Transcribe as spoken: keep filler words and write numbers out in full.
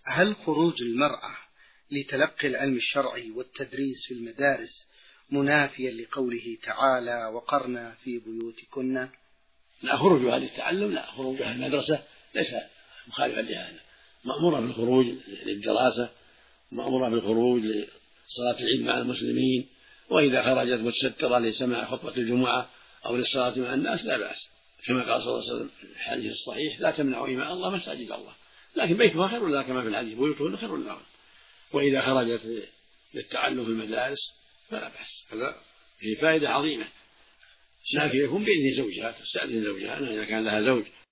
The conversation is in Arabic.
هل خروج المرأة لتلقي العلم الشرعي والتدريس في المدارس منافيا لقوله تعالى وقرن في بيوتكن؟ لا، خروجها للتعلم لا، خروجها المدرسة ليس مخالفا لهذا، مأمورة بالخروج للدراسة، مأمورة بالخروج لصلاة العيد مع المسلمين، وإذا خرجت متسترة لسماع خطبة الجمعة أو للصلاة مع الناس لا بأس، كما قال صلى الله عليه وسلم في الحديث الصحيح لا تمنعوا إماء الله مساجد الله، لكن بيتها خير لها كما في الحديث بيوتهن خير لها. وإذا خرجت للتعلم في المدارس فلا بأس، هذا فيه فائدة عظيمة، لكن يكون بإذن زوجها، تستأذن زوجها إذا كان لها زوج